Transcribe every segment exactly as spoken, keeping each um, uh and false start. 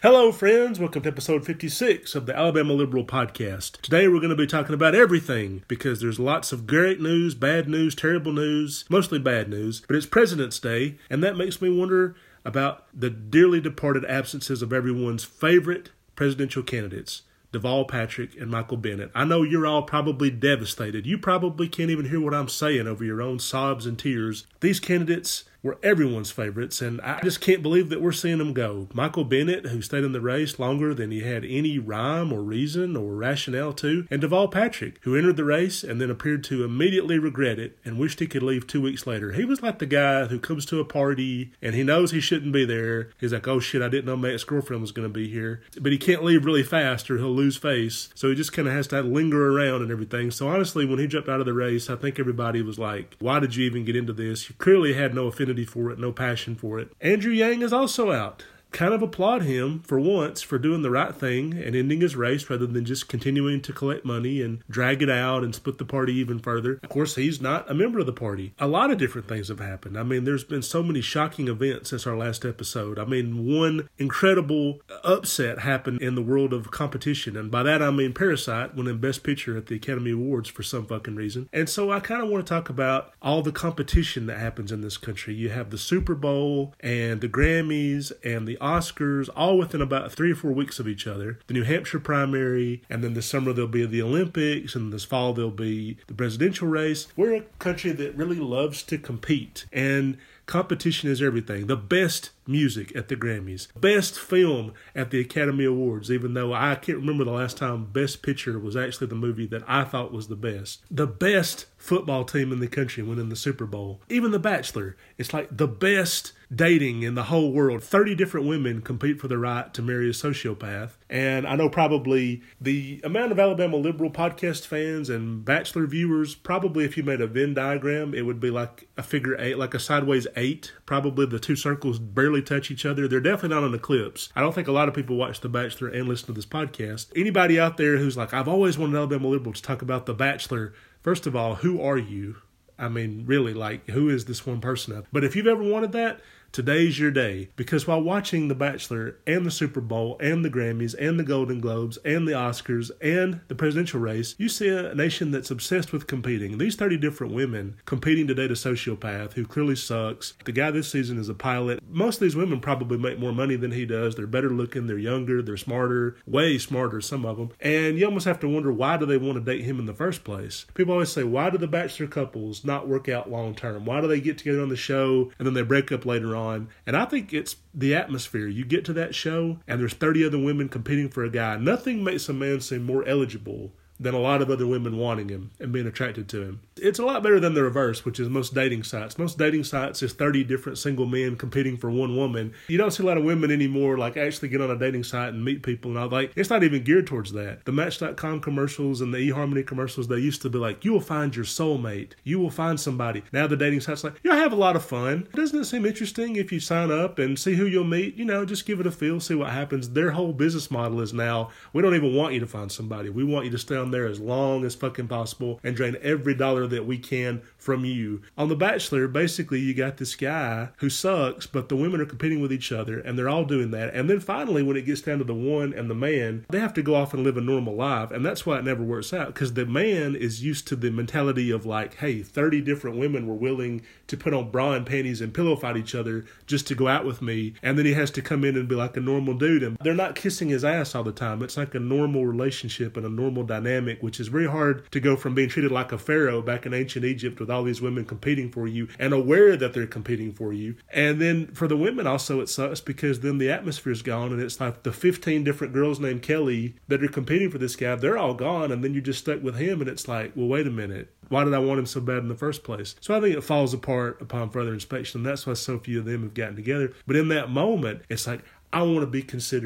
Hello, friends. Welcome to episode fifty-six of the Alabama Liberal Podcast. Today, we're going to be talking about everything because there's lots of great news, bad news, terrible news, mostly bad news, but it's President's Day, and that makes me wonder about the dearly departed absences of everyone's favorite presidential candidates, Deval Patrick and Michael Bennet. I know you're all probably devastated. You probably can't even hear what I'm saying over your own sobs and tears. These candidates were everyone's favorites, and I just can't believe that we're seeing them go. Michael Bennet, who stayed in the race longer than he had any rhyme or reason or rationale to, and Deval Patrick, who entered the race and then appeared to immediately regret it and wished he could leave two weeks later. He was like the guy who comes to a party and he knows he shouldn't be there. He's like, oh shit, I didn't know my ex-girlfriend was going to be here. But he can't leave really fast or he'll lose face. So he just kind of has to linger around and everything. So honestly, when he jumped out of the race, I think everybody was like, why did you even get into this? You clearly had no affinity for it, no passion for it. Andrew Yang is also out. Kind of applaud him for once for doing the right thing and ending his race rather than just continuing to collect money and drag it out and split the party even further. Of course, he's not a member of the party. A lot of different things have happened. I mean, there's been so many shocking events since our last episode. I mean, one incredible upset happened in the world of competition. And by that, I mean Parasite winning Best Picture at the Academy Awards for some fucking reason. And so I kind of want to talk about all the competition that happens in this country. You have the Super Bowl and the Grammys and the Oscars, all within about three or four weeks of each other. The New Hampshire primary, and then this summer there'll be the Olympics, and this fall there'll be the presidential race. We're a country that really loves to compete, and competition is everything. The best music at the Grammys, best film at the Academy Awards, even though I can't remember the last time Best Picture was actually the movie that I thought was the best. The best football team in the country winning the Super Bowl. Even The Bachelor. It's like the best dating in the whole world. thirty different women compete for the right to marry a sociopath. And I know probably the amount of Alabama Liberal podcast fans and Bachelor viewers, probably if you made a Venn diagram, it would be like a figure eight, like a sideways eight. Probably the two circles barely touch each other. They're definitely not an eclipse. I don't think a lot of people watch The Bachelor and listen to this podcast. Anybody out there who's like, I've always wanted Alabama Liberal to talk about The Bachelor, first of all, who are you? I mean, really, like, who is this one person? But if you've ever wanted that, today's your day, because while watching The Bachelor and the Super Bowl and the Grammys and the Golden Globes and the Oscars and the presidential race, you see a nation that's obsessed with competing. These thirty different women competing to date a sociopath who clearly sucks. The guy this season is a pilot. Most of these women probably make more money than he does. They're better looking. They're younger. They're smarter. Way smarter, some of them. And you almost have to wonder, why do they want to date him in the first place? People always say, why do the Bachelor couples not work out long term? Why do they get together on the show and then they break up later on? On. And I think it's the atmosphere. You get to that show and there's thirty other women competing for a guy. Nothing makes a man seem more eligible than a lot of other women wanting him and being attracted to him. It's a lot better than the reverse, which is most dating sites. Most dating sites is thirty different single men competing for one woman. You don't see a lot of women anymore like actually get on a dating site and meet people and all. Like, it's not even geared towards that. The Match dot com commercials and the eHarmony commercials, they used to be like, you will find your soulmate. You will find somebody. Now the dating site's like, you'll have a lot of fun. Doesn't it seem interesting if you sign up and see who you'll meet? You know, just give it a feel, see what happens. Their whole business model is now, we don't even want you to find somebody. We want you to stay on there as long as fucking possible and drain every dollar that we can from you. On The Bachelor, basically you got this guy who sucks, but the women are competing with each other and they're all doing that. And then finally, when it gets down to the one and the man, they have to go off and live a normal life. And that's why it never works out, because the man is used to the mentality of like, hey, thirty different women were willing to put on bra and panties and pillow fight each other just to go out with me. And then he has to come in and be like a normal dude. And they're not kissing his ass all the time. It's like a normal relationship and a normal dynamic, which is very hard to go from being treated like a pharaoh back in ancient Egypt with all these women competing for you and aware that they're competing for you. And then for the women also it sucks, because then the atmosphere's gone and it's like the fifteen different girls named Kelly that are competing for this guy, they're all gone, and then you're just stuck with him, and it's like, well, wait a minute. Why did I want him so bad in the first place? So I think it falls apart upon further inspection, and that's why so few of them have gotten together. But in that moment, it's like, I want to be considered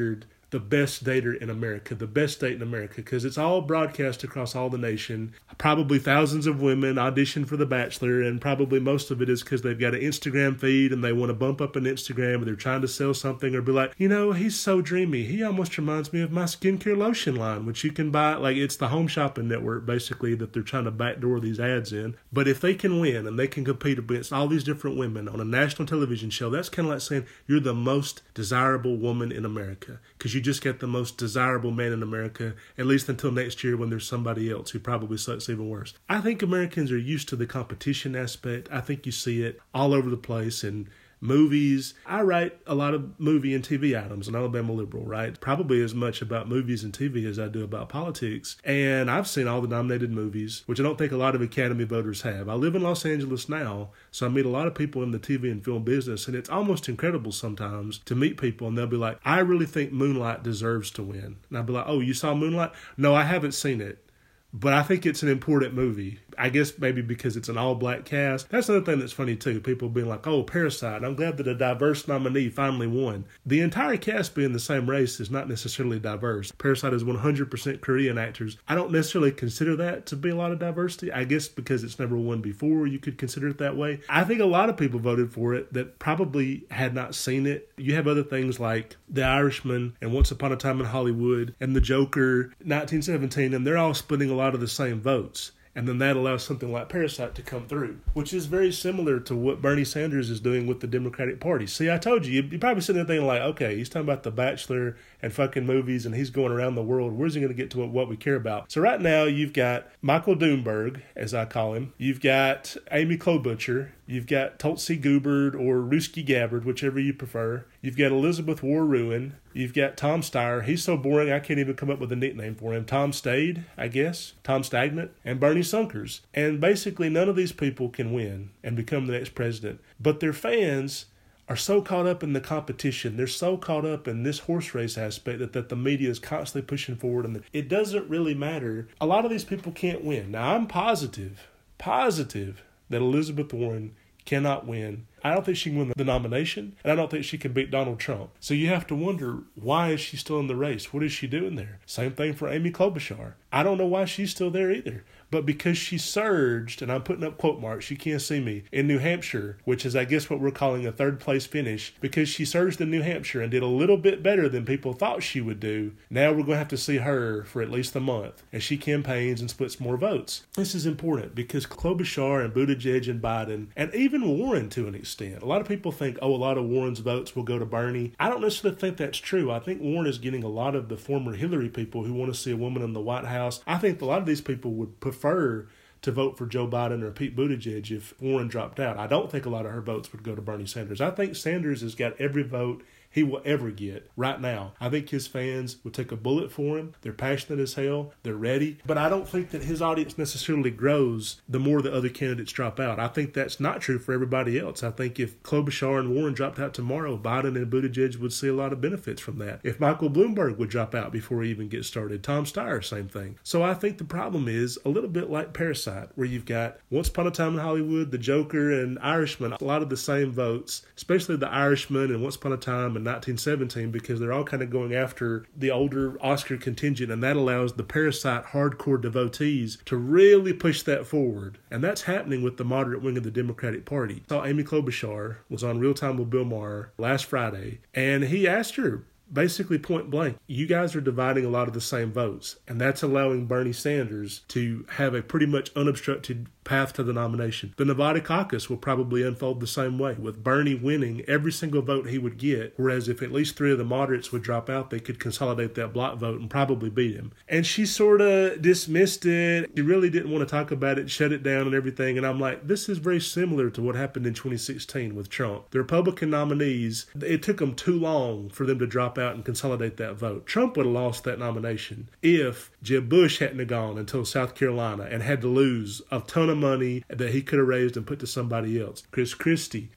the best dater in America, the best date in America, because it's all broadcast across all the nation. Probably thousands of women audition for The Bachelor, and probably most of it is because they've got an Instagram feed and they want to bump up an Instagram, or they're trying to sell something, or be like, you know, he's so dreamy. He almost reminds me of my skincare lotion line, which you can buy. Like, it's the Home Shopping Network, basically, that they're trying to backdoor these ads in. But if they can win and they can compete against all these different women on a national television show, that's kind of like saying you're the most desirable woman in America, because you just get the most desirable man in America, at least until next year when there's somebody else who probably sucks even worse. I think Americans are used to the competition aspect. I think you see it all over the place in movies. I write a lot of movie and T V items, an Alabama liberal, right? Probably as much about movies and T V as I do about politics. And I've seen all the nominated movies, which I don't think a lot of Academy voters have. I live in Los Angeles now, so I meet a lot of people in the T V and film business, and it's almost incredible sometimes to meet people, and they'll be like, I really think Moonlight deserves to win. And I'll be like, oh, you saw Moonlight? No, I haven't seen it, but I think it's an important movie. I guess maybe because it's an all-black cast. That's another thing that's funny, too. People being like, oh, Parasite. I'm glad that a diverse nominee finally won. The entire cast being the same race is not necessarily diverse. Parasite is one hundred percent Korean actors. I don't necessarily consider that to be a lot of diversity. I guess because it's never won before, you could consider it that way. I think a lot of people voted for it that probably had not seen it. You have other things like The Irishman and Once Upon a Time in Hollywood and The Joker, nineteen seventeen, and they're all splitting a lot of the same votes. And then that allows something like Parasite to come through, which is very similar to what Bernie Sanders is doing with the Democratic Party. See, I told you, you're probably sitting there thinking like, okay, he's talking about The Bachelor and fucking movies, and he's going around the world. Where's he going to get to what we care about? So right now, you've got Michael Doomberg, as I call him. You've got Amy Klobuchar. You've got Tulsi Gabbard or Ruski Gabbard, whichever you prefer. You've got Elizabeth Warren. You've got Tom Steyer. He's so boring, I can't even come up with a nickname for him. Tom Stade, I guess. Tom Stagnant. And Bernie Sunkers. And basically, none of these people can win and become the next president. But their fans are so caught up in the competition. They're so caught up in this horse race aspect that, that the media is constantly pushing forward. And it doesn't really matter. A lot of these people can't win. Now, I'm positive, positive that Elizabeth Warren cannot win. I don't think she can win the nomination, and I don't think she can beat Donald Trump. So you have to wonder, why is she still in the race? What is she doing there? Same thing for Amy Klobuchar. I don't know why she's still there either. But because she surged, and I'm putting up quote marks, you can't see me, in New Hampshire, which is I guess what we're calling a third place finish, because she surged in New Hampshire and did a little bit better than people thought she would do, now we're going to have to see her for at least a month as she campaigns and splits more votes. This is important because Klobuchar and Buttigieg and Biden, and even Warren to an extent, a lot of people think, oh, a lot of Warren's votes will go to Bernie. I don't necessarily think that's true. I think Warren is getting a lot of the former Hillary people who want to see a woman in the White House. I think a lot of these people would prefer to vote for Joe Biden or Pete Buttigieg if Warren dropped out. I don't think a lot of her votes would go to Bernie Sanders. I think Sanders has got every vote he will ever get right now. I think his fans would take a bullet for him. They're passionate as hell. They're ready. But I don't think that his audience necessarily grows the more the other candidates drop out. I think that's not true for everybody else. I think if Klobuchar and Warren dropped out tomorrow, Biden and Buttigieg would see a lot of benefits from that. If Michael Bloomberg would drop out before he even gets started, Tom Steyer, same thing. So I think the problem is a little bit like Parasite, where you've got Once Upon a Time in Hollywood, The Joker, and Irishman, a lot of the same votes, especially The Irishman and Once Upon a Time and nineteen seventeen, because they're all kind of going after the older Oscar contingent, and that allows the Parasite hardcore devotees to really push that forward. And that's happening with the moderate wing of the Democratic Party. I saw Amy Klobuchar was on Real Time with Bill Maher last Friday, and he asked her basically point blank, you guys are dividing a lot of the same votes, and that's allowing Bernie Sanders to have a pretty much unobstructed path to the nomination. The Nevada caucus will probably unfold the same way, with Bernie winning every single vote he would get, whereas if at least three of the moderates would drop out, they could consolidate that block vote and probably beat him. And she sort of dismissed it. She really didn't want to talk about it, shut it down and everything. And I'm like, this is very similar to what happened in twenty sixteen with Trump. The Republican nominees, it took them too long for them to drop out and consolidate that vote. Trump would have lost that nomination if Jeb Bush hadn't have gone until South Carolina and had to lose a ton of money that he could have raised and put to somebody else. Chris Christie,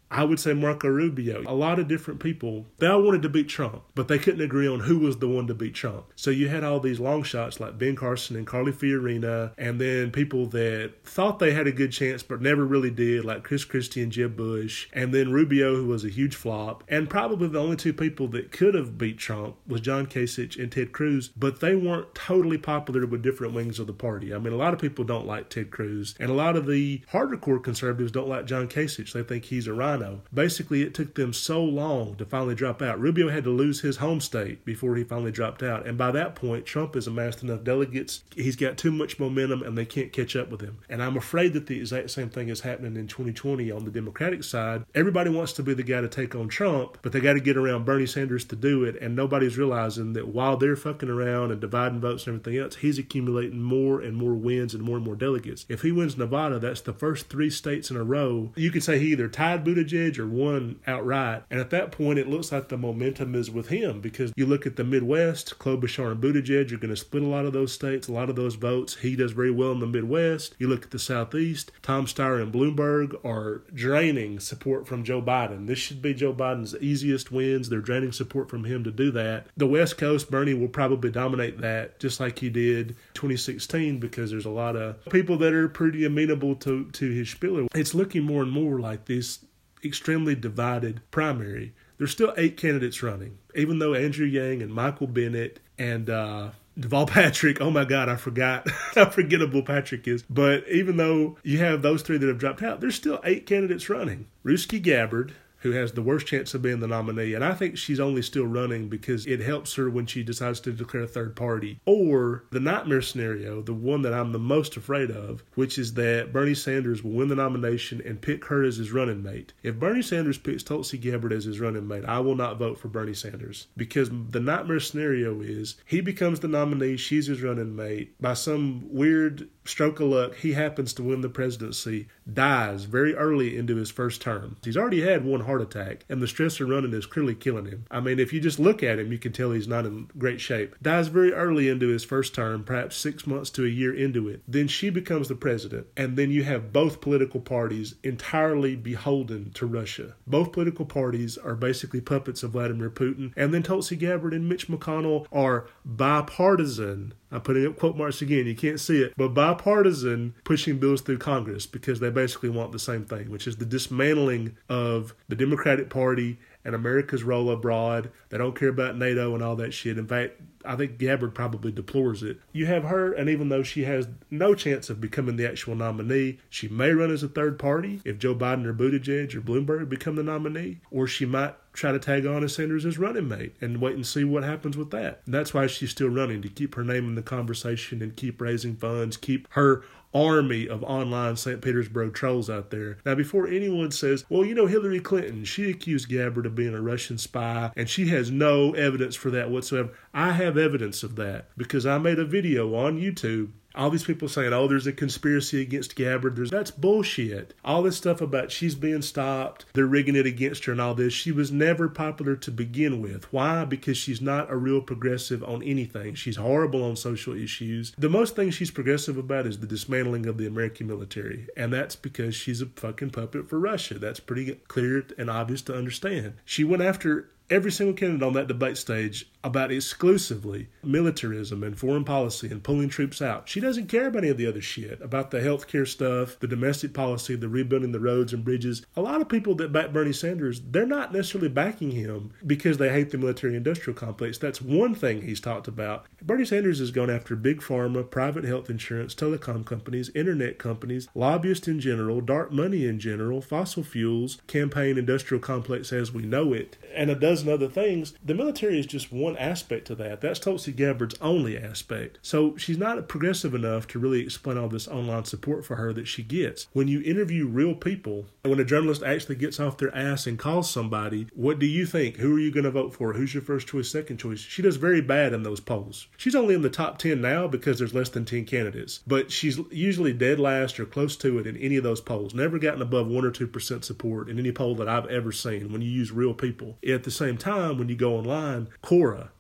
I would say Marco Rubio. A lot of different people, they all wanted to beat Trump, but they couldn't agree on who was the one to beat Trump. So you had all these long shots like Ben Carson and Carly Fiorina, and then people that thought they had a good chance but never really did, like Chris Christie and Jeb Bush, and then Rubio, who was a huge flop. And probably the only two people that could have beat Trump was John Kasich and Ted Cruz, but they weren't totally popular with different wings of the party. I mean, a lot of people don't like Ted Cruz, and a lot of the hardcore conservatives don't like John Kasich. They think he's a rhino. Basically, it took them so long to finally drop out. Rubio had to lose his home state before he finally dropped out. And by that point, Trump has amassed enough delegates. He's got too much momentum and they can't catch up with him. And I'm afraid that the exact same thing is happening in twenty twenty on the Democratic side. Everybody wants to be the guy to take on Trump, but they got to get around Bernie Sanders to do it. And nobody's realizing that while they're fucking around and dividing votes and everything else, he's accumulating more and more wins and more and more delegates. If he wins Nevada, that's the first three states in a row. You could say he either tied Buttigieg or won outright. And at that point, it looks like the momentum is with him, because you look at the Midwest, Klobuchar and Buttigieg are going to split a lot of those states, a lot of those votes. He does very well in the Midwest. You look at the Southeast, Tom Steyer and Bloomberg are draining support from Joe Biden. This should be Joe Biden's easiest wins. They're draining support from him to do that. The West Coast, Bernie will probably dominate that just like he did twenty sixteen, because there's a lot of people that are pretty amenable to, to his spiller. It's looking more and more like this extremely divided primary. There's still eight candidates running, even though Andrew Yang and Michael Bennet and uh, Deval Patrick, oh my God, I forgot how forgettable Patrick is. But even though you have those three that have dropped out, there's still eight candidates running. Ruski Gabbard, who has the worst chance of being the nominee. And I think she's only still running because it helps her when she decides to declare a third party. Or the nightmare scenario, the one that I'm the most afraid of, which is that Bernie Sanders will win the nomination and pick her as his running mate. If Bernie Sanders picks Tulsi Gabbard as his running mate, I will not vote for Bernie Sanders. Because the nightmare scenario is he becomes the nominee, she's his running mate. By some weird stroke of luck, he happens to win the presidency, dies very early into his first term. He's already had one heart attack, and the stress of running is clearly killing him. I mean, if you just look at him, you can tell he's not in great shape. Dies very early into his first term, perhaps six months to a year into it. Then she becomes the president, and then you have both political parties entirely beholden to Russia. Both political parties are basically puppets of Vladimir Putin, and then Tulsi Gabbard and Mitch McConnell are bipartisan. I'm putting up quote marks again, you can't see it, but bipartisan pushing bills through Congress because they basically want the same thing, which is the dismantling of the Democratic Party and America's role abroad. They don't care about NATO and all that shit. In fact, I think Gabbard probably deplores it. You have her, and even though she has no chance of becoming the actual nominee, she may run as a third party if Joe Biden or Buttigieg or Bloomberg become the nominee, or she might try to tag on as Sanders as running mate and wait and see what happens with that. And that's why she's still running, to keep her name in the conversation and keep raising funds, keep her army of online Saint Petersburg trolls out there. Now, before anyone says, well, you know, Hillary Clinton, she accused Gabbard of being a Russian spy, and she has no evidence for that whatsoever. I have evidence of that because I made a video on YouTube. All these people saying, oh, there's a conspiracy against Gabbard. There's, that's bullshit. All this stuff about she's being stopped, they're rigging it against her and all this. She was never popular to begin with. Why? Because she's not a real progressive on anything. She's horrible on social issues. The most thing she's progressive about is the dismantling of the American military. And that's because she's a fucking puppet for Russia. That's pretty clear and obvious to understand. She went after every single candidate on that debate stage about exclusively militarism and foreign policy and pulling troops out. She doesn't care about any of the other shit, about the healthcare stuff, the domestic policy, the rebuilding the roads and bridges. A lot of people that back Bernie Sanders, they're not necessarily backing him because they hate the military-industrial complex. That's one thing he's talked about. Bernie Sanders has gone after big pharma, private health insurance, telecom companies, internet companies, lobbyists in general, dark money in general, fossil fuels, campaign industrial complex as we know it, and a dozen other things. The military is just one aspect to that. That's Tulsi Gabbard's only aspect. So she's not progressive enough to really explain all this online support for her that she gets. When you interview real people, and when a journalist actually gets off their ass and calls somebody, what do you think? Who are you going to vote for? Who's your first choice, second choice? She does very bad in those polls. She's only in the top ten now because there's less than ten candidates, but she's usually dead last or close to it in any of those polls. Never gotten above one or two percent support in any poll that I've ever seen when you use real people. At the same time, when you go online, Quora,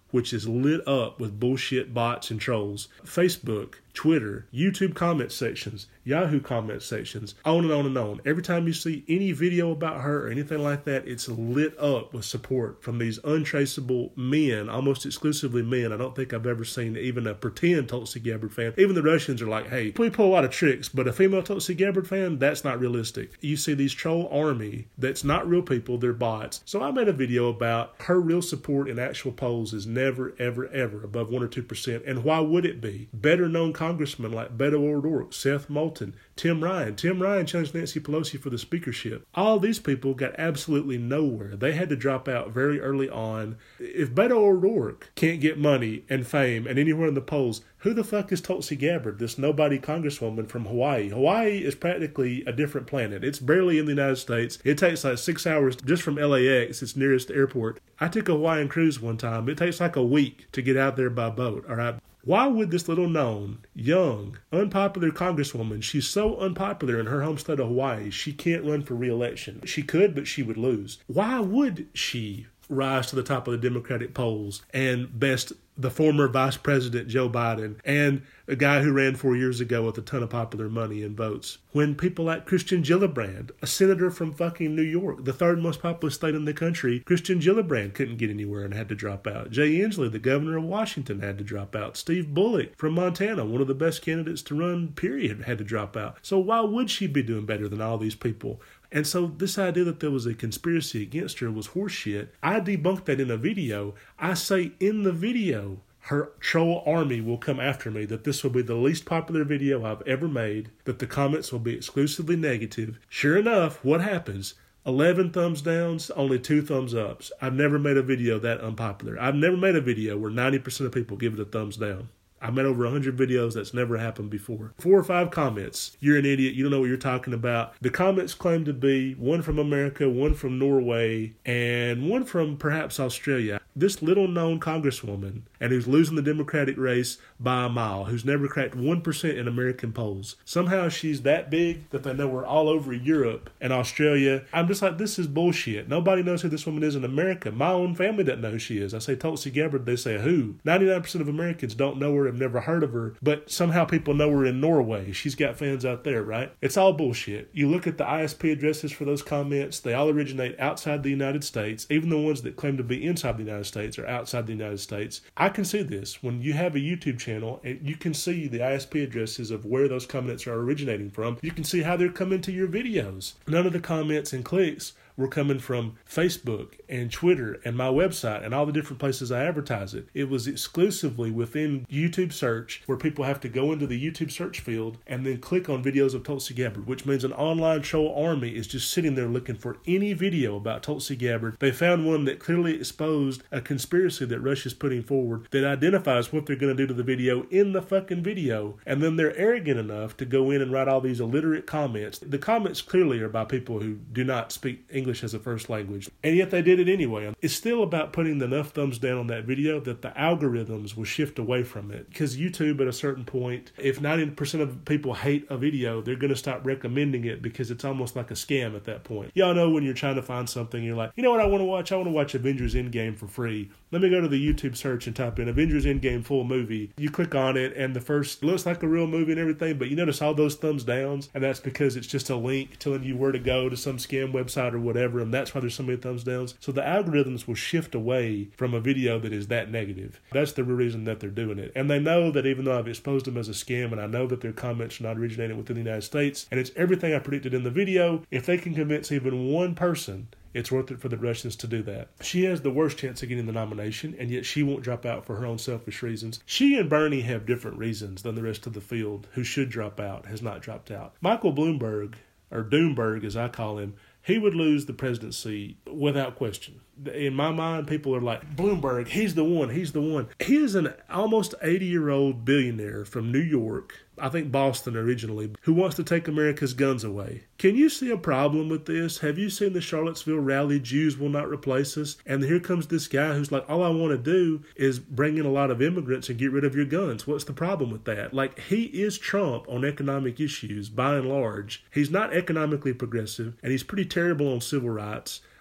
which is lit up with bullshit bots and trolls. Facebook, Twitter, YouTube comment sections, Yahoo comment sections, on and on and on. Every time you see any video about her or anything like that, it's lit up with support from these untraceable men, almost exclusively men. I don't think I've ever seen even a pretend Tulsi Gabbard fan. Even the Russians are like, hey, we pull a lot of tricks, but a female Tulsi Gabbard fan, that's not realistic. You see these troll army that's not real people, they're bots. So I made a video about her real support in actual polls is never, ever, ever above one or two percent. And why would it be? Better known congressmen like Beto O'Rourke, Seth Moulton, Tim Ryan. Tim Ryan challenged Nancy Pelosi for the speakership. All these people got absolutely nowhere. They had to drop out very early on. If Beto O'Rourke can't get money and fame and anywhere in the polls, who the fuck is Tulsi Gabbard, this nobody congresswoman from Hawaii? Hawaii is practically a different planet. It's barely in the United States. It takes like six hours just from L A X, its nearest airport. I took a Hawaiian cruise one time. It takes like a week to get out there by boat, all right? Why would this little known, young, unpopular congresswoman, she's so unpopular in her home state of Hawaii, she can't run for re-election. She could, but she would lose. Why would she rise to the top of the Democratic polls and best the former Vice President Joe Biden and a guy who ran four years ago with a ton of popular money and votes? When people like Christian Gillibrand, a senator from fucking New York, the third most populous state in the country, Christian Gillibrand couldn't get anywhere and had to drop out. Jay Inslee, the governor of Washington, had to drop out. Steve Bullock from Montana, one of the best candidates to run, period, had to drop out. So why would she be doing better than all these people? And so this idea that there was a conspiracy against her was horseshit. I debunked that in a video. I say in the video, her troll army will come after me, that this will be the least popular video I've ever made, that the comments will be exclusively negative. Sure enough, what happens? eleven thumbs downs, only two thumbs ups. I've never made a video that unpopular. I've never made a video where ninety percent of people give it a thumbs down. I made over one hundred videos. That's never happened before. Four or five comments. You're an idiot. You don't know what you're talking about. The comments claim to be one from America, one from Norway, and one from perhaps Australia. This little-known congresswoman, and who's losing the Democratic race by a mile, who's never cracked one percent in American polls. Somehow she's that big that they know we're all over Europe and Australia. I'm just like, this is bullshit. Nobody knows who this woman is in America. My own family doesn't know who she is. I say Tulsi Gabbard, they say who? ninety-nine percent of Americans don't know her, have never heard of her, but somehow people know her in Norway. She's got fans out there, right? It's all bullshit. You look at the I S P addresses for those comments, they all originate outside the United States. Even the ones that claim to be inside the United States are outside the United States. I can see this. When you have a YouTube channel, you can see the I S P addresses of where those comments are originating from. You can see how they're coming to your videos. None of the comments and clicks were coming from Facebook and Twitter and my website and all the different places I advertise it. It was exclusively within YouTube search, where people have to go into the YouTube search field and then click on videos of Tulsi Gabbard, which means an online troll army is just sitting there looking for any video about Tulsi Gabbard. They found one that clearly exposed a conspiracy that Russia's putting forward that identifies what they're going to do to the video in the fucking video, and then they're arrogant enough to go in and write all these illiterate comments. The comments clearly are by people who do not speak English as a first language, and yet they did it anyway. It's still about putting enough thumbs down on that video that the algorithms will shift away from it, because YouTube at a certain point, if ninety percent of people hate a video, they're going to stop recommending it because it's almost like a scam at that point. Y'all know when you're trying to find something, you're like, you know what I want to watch? I want to watch Avengers Endgame for free. Let me go to the YouTube search and type in Avengers Endgame full movie. You click on it and the first looks like a real movie and everything, but you notice all those thumbs downs, and that's because it's just a link telling you where to go to some scam website or whatever, and that's why there's so many thumbs downs. So the algorithms will shift away from a video that is that negative. That's the reason that they're doing it. And they know that even though I've exposed them as a scam, and I know that their comments are not originating within the United States, and it's everything I predicted in the video, if they can convince even one person, it's worth it for the Russians to do that. She has the worst chance of getting the nomination, and yet she won't drop out for her own selfish reasons. She and Bernie have different reasons than the rest of the field, who should drop out, has not dropped out. Michael Bloomberg, or Doomberg as I call him, he would lose the presidency without question. In my mind, people are like, Bloomberg, he's the one, he's the one. He is an almost eighty-year-old billionaire from New York, I think Boston originally, who wants to take America's guns away. Can you see a problem with this? Have you seen the Charlottesville rally, Jews will not replace us? And here comes this guy who's like, all I want to do is bring in a lot of immigrants and get rid of your guns. What's the problem with that? Like, he is Trump on economic issues, by and large. He's not economically progressive, and he's pretty terrible on civil rights.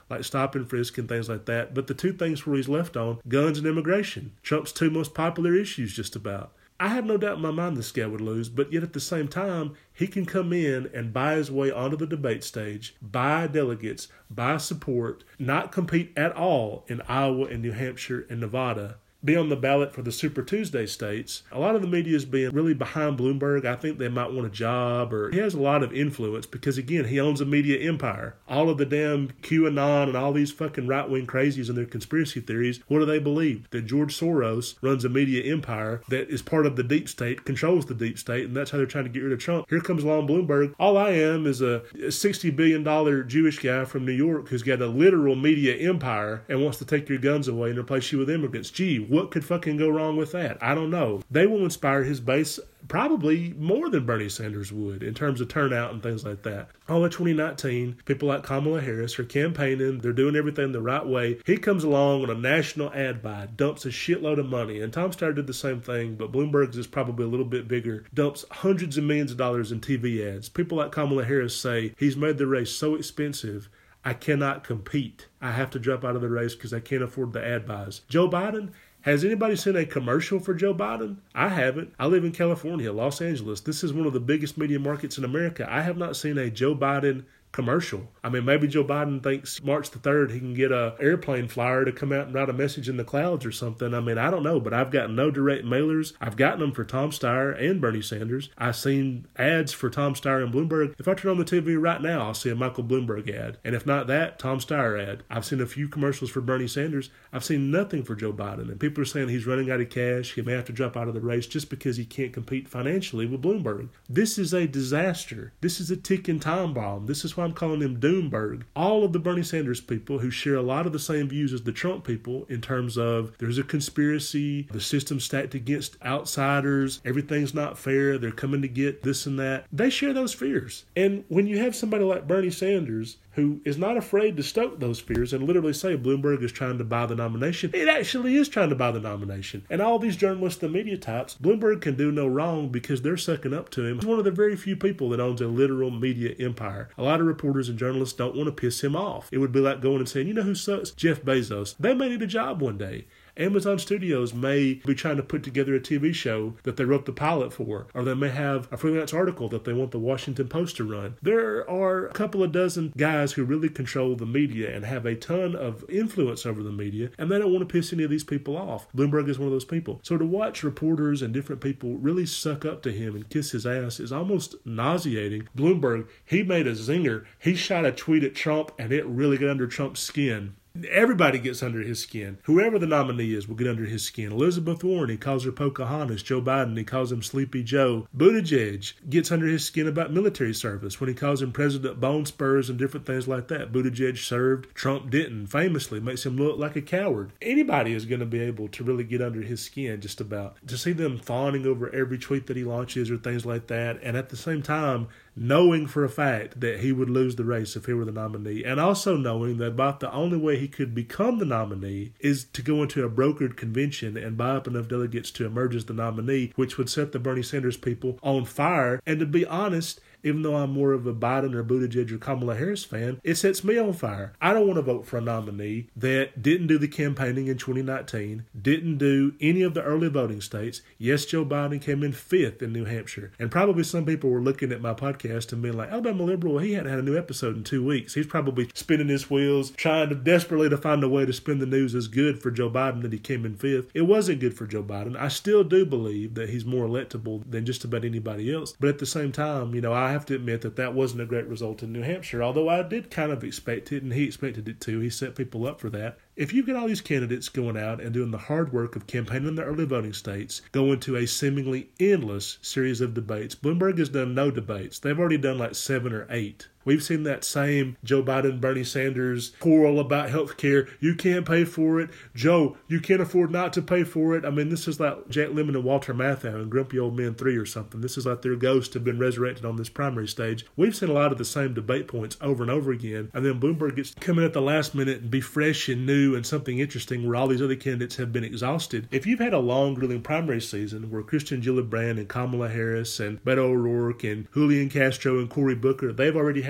like stop and frisk and things like that. But the two things where he's left on, guns and immigration, Trump's two most popular issues just about. I have no doubt in my mind this guy would lose, but yet at the same time, he can come in and buy his way onto the debate stage, buy delegates, buy support, not compete at all in Iowa and New Hampshire and Nevada, be on the ballot for the Super Tuesday states. A lot of the media is being really behind Bloomberg. I think they might want a job, or he has a lot of influence because, again, he owns a media empire. All of the damn QAnon and all these fucking right-wing crazies and their conspiracy theories, what do they believe? That George Soros runs a media empire that is part of the deep state, controls the deep state, and that's how they're trying to get rid of Trump. Here comes along Bloomberg. All I am is a sixty billion dollars Jewish guy from New York who's got a literal media empire and wants to take your guns away and replace you with immigrants. Gee, what could fucking go wrong with that? I don't know. They will inspire his base probably more than Bernie Sanders would in terms of turnout and things like that. All of twenty nineteen, people like Kamala Harris are campaigning. They're doing everything the right way. He comes along on a national ad buy, dumps a shitload of money. And Tom Steyer did the same thing, but Bloomberg's is probably a little bit bigger. Dumps hundreds of millions of dollars in T V ads. People like Kamala Harris say he's made the race so expensive, I cannot compete. I have to drop out of the race because I can't afford the ad buys. Joe Biden, has anybody seen a commercial for Joe Biden? I haven't. I live in California, Los Angeles. This is one of the biggest media markets in America. I have not seen a Joe Biden commercial. I mean, maybe Joe Biden thinks March the third he can get a airplane flyer to come out and write a message in the clouds or something. I mean, I don't know, but I've gotten no direct mailers. I've gotten them for Tom Steyer and Bernie Sanders. I've seen ads for Tom Steyer and Bloomberg. If I turn on the T V right now, I'll see a Michael Bloomberg ad. And if not that, Tom Steyer ad. I've seen a few commercials for Bernie Sanders. I've seen nothing for Joe Biden. And people are saying he's running out of cash. He may have to drop out of the race just because he can't compete financially with Bloomberg. This is a disaster. This is a ticking time bomb. This is why I'm calling him Doomberg. All of the Bernie Sanders people who share a lot of the same views as the Trump people in terms of there's a conspiracy, the system's stacked against outsiders, everything's not fair, they're coming to get this and that. They share those fears. And when you have somebody like Bernie Sanders who is not afraid to stoke those fears and literally say Bloomberg is trying to buy the nomination, it actually is trying to buy the nomination. And all these journalists and media types, Bloomberg can do no wrong because they're sucking up to him. He's one of the very few people that owns a literal media empire. A lot of reporters and journalists don't want to piss him off. It would be like going and saying, you know who sucks? Jeff Bezos. They may need a job one day. Amazon Studios may be trying to put together a T V show that they wrote the pilot for, or they may have a freelance article that they want the Washington Post to run. There are a couple of dozen guys who really control the media and have a ton of influence over the media, and they don't want to piss any of these people off. Bloomberg is one of those people. So to watch reporters and different people really suck up to him and kiss his ass is almost nauseating. Bloomberg, he made a zinger. He shot a tweet at Trump, and it really got under Trump's skin. Everybody gets under his skin. Whoever the nominee is will get under his skin. Elizabeth Warren, he calls her Pocahontas. Joe Biden, he calls him Sleepy Joe. Buttigieg gets under his skin about military service when he calls him President Bone Spurs and different things like that. Buttigieg served, Trump didn't. Famously makes him look like a coward. Anybody is going to be able to really get under his skin just about. To see them fawning over every tweet that he launches or things like that, and at the same time knowing for a fact that he would lose the race if he were the nominee, and also knowing that about the only way he could become the nominee is to go into a brokered convention and buy up enough delegates to emerge as the nominee, which would set the Bernie Sanders people on fire. And to be honest, even though I'm more of a Biden or Buttigieg or Kamala Harris fan, it sets me on fire. I don't want to vote for a nominee that didn't do the campaigning in twenty nineteen, didn't do any of the early voting states. Yes, Joe Biden came in fifth in New Hampshire. And probably some people were looking at my podcast and being like, Alabama Liberal, he hadn't had a new episode in two weeks. He's probably spinning his wheels, trying to desperately to find a way to spin the news as good for Joe Biden that he came in fifth. It wasn't good for Joe Biden. I still do believe that he's more electable than just about anybody else. But at the same time, you know, I I have to admit that that wasn't a great result in New Hampshire, although I did kind of expect it, and he expected it too. He set people up for that. If you've got all these candidates going out and doing the hard work of campaigning in the early voting states, going to a seemingly endless series of debates, Bloomberg has done no debates. They've already done like seven or eight. We've seen that same Joe Biden, Bernie Sanders quarrel about health care. You can't pay for it. Joe, you can't afford not to pay for it. I mean, this is like Jack Lemmon and Walter Matthau and Grumpy Old Men three or something. This is like their ghosts have been resurrected on this primary stage. We've seen a lot of the same debate points over and over again. And then Bloomberg gets to come in at the last minute and be fresh and new and something interesting where all these other candidates have been exhausted. If you've had a long, grueling primary season where Kirsten Gillibrand and Kamala Harris and Beto O'Rourke and Julian Castro and Cory Booker, they've already had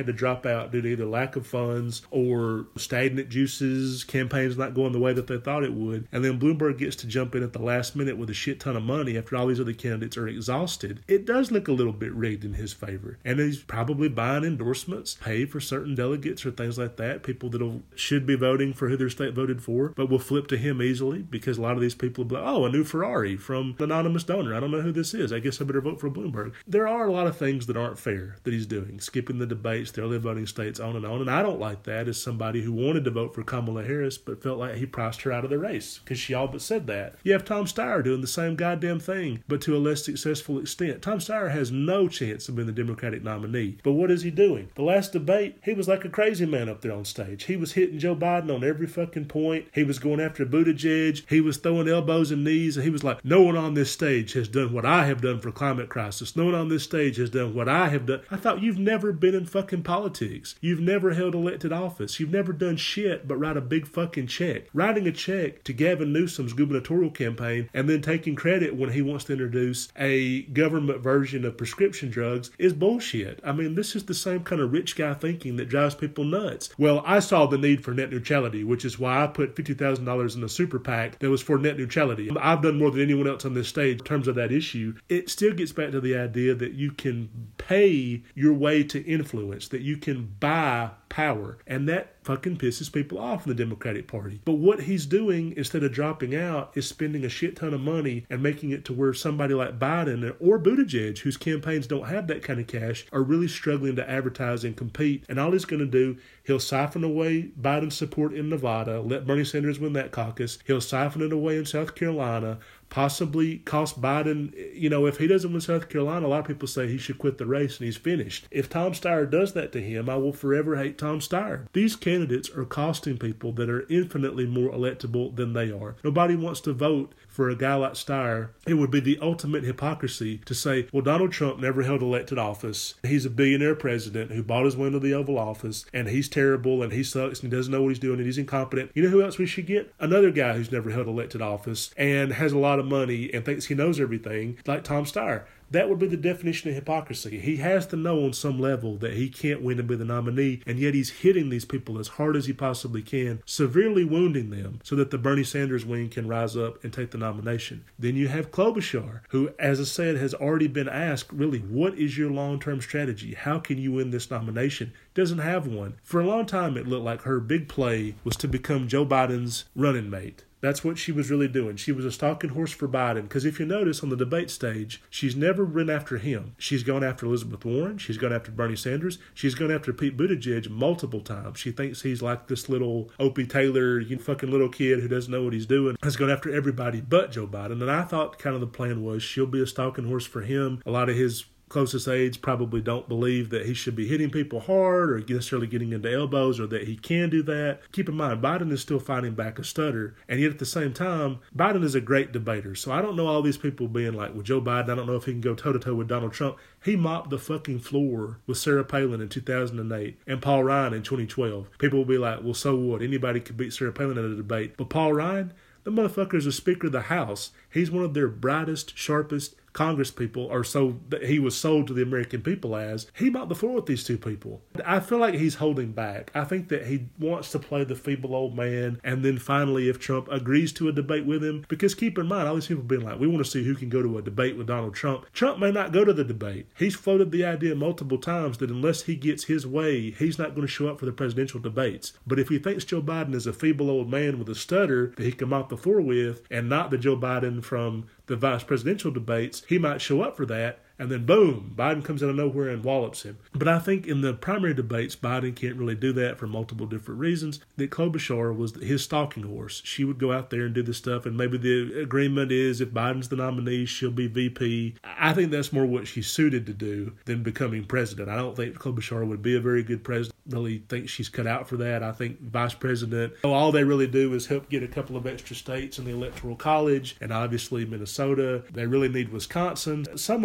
to drop out due to either lack of funds or stagnant juices, campaigns not going the way that they thought it would. And then Bloomberg gets to jump in at the last minute with a shit ton of money after all these other candidates are exhausted. It does look a little bit rigged in his favor. And he's probably buying endorsements, pay for certain delegates or things like that, people that should be voting for who their state voted for, but will flip to him easily because a lot of these people will be like, oh, a new Ferrari from an anonymous donor. I don't know who this is. I guess I better vote for Bloomberg. There are a lot of things that aren't fair that he's doing, skipping the debates, the early voting states, on and on. And I don't like that as somebody who wanted to vote for Kamala Harris but felt like he priced her out of the race because she all but said that. You have Tom Steyer doing the same goddamn thing, but to a less successful extent. Tom Steyer has no chance of being the Democratic nominee. But what is he doing? The last debate, he was like a crazy man up there on stage. He was hitting Joe Biden on every fucking point. He was going after Buttigieg. He was throwing elbows and knees, and he was like, no one on this stage has done what I have done for climate crisis. No one on this stage has done what I have done. I thought, you've never been in fucking politics. You've never held elected office. You've never done shit but write a big fucking check. Writing a check to Gavin Newsom's gubernatorial campaign and then taking credit when he wants to introduce a government version of prescription drugs is bullshit. I mean, this is the same kind of rich guy thinking that drives people nuts. Well, I saw the need for net neutrality, which is why I put fifty thousand dollars in a super PAC that was for net neutrality. I've done more than anyone else on this stage in terms of that issue. It still gets back to the idea that you can pay your way to influence, that you can buy power, and that fucking pisses people off in the Democratic Party. But what he's doing, instead of dropping out, is spending a shit ton of money and making it to where somebody like Biden or Buttigieg, whose campaigns don't have that kind of cash, are really struggling to advertise and compete. And all he's going to do, he'll siphon away Biden's support in Nevada, let Bernie Sanders win that caucus. He'll siphon it away in South Carolina, possibly cost Biden, you know, if he doesn't win South Carolina, a lot of people say he should quit the race and he's finished. If Tom Steyer does that to him, I will forever hate Tom Steyer. These candidates are costing people that are infinitely more electable than they are. Nobody wants to vote for a guy like Steyer. It would be the ultimate hypocrisy to say, well, Donald Trump never held elected office. He's a billionaire president who bought his way into the Oval Office, and he's terrible, and he sucks, and he doesn't know what he's doing, and he's incompetent. You know who else we should get? Another guy who's never held elected office and has a lot of money and thinks he knows everything, like Tom Steyer. That would be the definition of hypocrisy. He has to know on some level that he can't win and be the nominee, and yet he's hitting these people as hard as he possibly can, severely wounding them so that the Bernie Sanders wing can rise up and take the nomination. Then you have Klobuchar, who, as I said, has already been asked, really, what is your long-term strategy? How can you win this nomination? Doesn't have one. For a long time, it looked like her big play was to become Joe Biden's running mate. That's what she was really doing. She was a stalking horse for Biden, because if you notice on the debate stage, she's never run after him. She's gone after Elizabeth Warren. She's gone after Bernie Sanders. She's gone after Pete Buttigieg multiple times. She thinks he's like this little Opie Taylor, you know, fucking little kid who doesn't know what he's doing. Has gone after everybody but Joe Biden. And I thought kind of the plan was she'll be a stalking horse for him. A lot of his closest aides probably don't believe that he should be hitting people hard or necessarily getting into elbows or that he can do that. Keep in mind, Biden is still fighting back a stutter, and yet at the same time, Biden is a great debater. So I don't know all these people being like, well, Joe Biden, I don't know if he can go toe-to-toe with Donald Trump. He mopped the fucking floor with Sarah Palin in two thousand eight and Paul Ryan in twenty twelve. People will be like, well, so what? Anybody could beat Sarah Palin in a debate. But Paul Ryan, the motherfucker is a Speaker of the House. He's one of their brightest, sharpest Congress people, or so that he was sold to the American people as. He mopped the floor with these two people. I feel like he's holding back. I think that he wants to play the feeble old man, and then finally, if Trump agrees to a debate with him, because keep in mind, all these people being like, we want to see who can go to a debate with Donald Trump. Trump may not go to the debate. He's floated the idea multiple times that unless he gets his way, he's not going to show up for the presidential debates. But if he thinks Joe Biden is a feeble old man with a stutter that he can mop the floor with, and not the Joe Biden from the vice presidential debates, he might show up for that, and then boom, Biden comes out of nowhere and wallops him. But I think in the primary debates, Biden can't really do that for multiple different reasons. That Klobuchar was his stalking horse. She would go out there and do this stuff, and maybe the agreement is if Biden's the nominee, she'll be V P. I think that's more what she's suited to do than becoming president. I don't think Klobuchar would be a very good president. Really think she's cut out for that. I think vice president, all they really do is help get a couple of extra states in the Electoral College, and obviously Minnesota. They really need Wisconsin. Some of Western